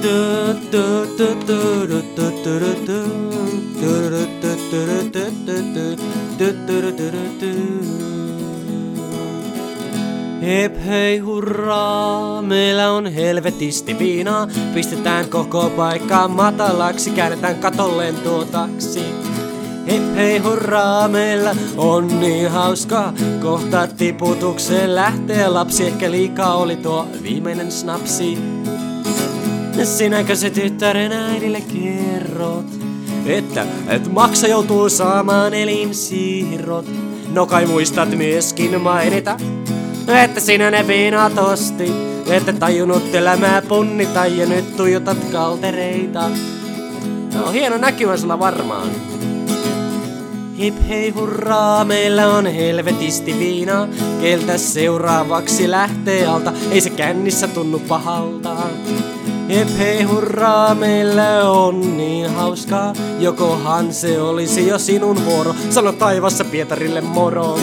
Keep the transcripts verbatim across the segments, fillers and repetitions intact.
Hep hei hurraa, meillä on helvetisti viinaa. Pistetään koko paikka matalaksi, käännetään katolleen tuotaksi. Hep hei hurraa, meillä on niin hauskaa. Kohta tiputukseen lähtee lapsi, ehkä liikaa oli tuo viimeinen snapsi. Sinäkö se tyttären äidille kerrot, että et maksa joutuu saamaan elinsiirrot? No kai muistat myöskin mainita, että sinä ne viinat osti, ette tajunnut elämää punnita ja nyt tuijotat kaltereita. No hieno näkymä sulla varmaan. Hip hei hurraa, meillä on helvetisti viinaa. Keltä seuraavaksi lähtee alta, ei se kännissä tunnu pahalta. Hip hei hurraa, meillä on niin hauskaa. Jokohan se olisi jo sinun vuoro, sano taivassa Pietarille moro.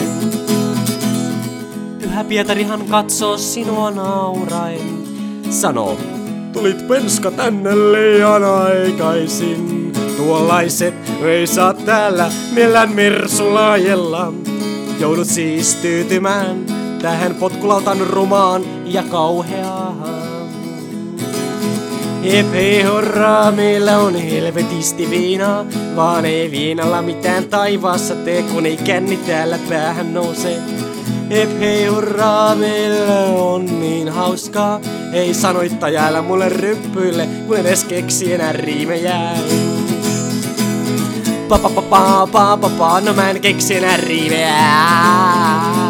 Pyhä Pietarihan katsoo sinua nauraen, sanoo: tulit penska tänne liian aikaisin. Tuollaiset ei saa täällä millään mersulajella. Joudut siis tyytymään tähän potkulautan rumaan ja kauheaan. Hep hei hurraa, meillä on helvetisti viinaa. Vaan ei viinalla mitään taivaassa tee, kun ei känni täällä päähän nouse. Hep hei hurraa, meillä on niin hauskaa. Ei sanoittaja älä mulle ryppyille, kun edes keksi enää riimejä. Pa pa pa pa pa pa pa, no mä en keksi enää riimejä.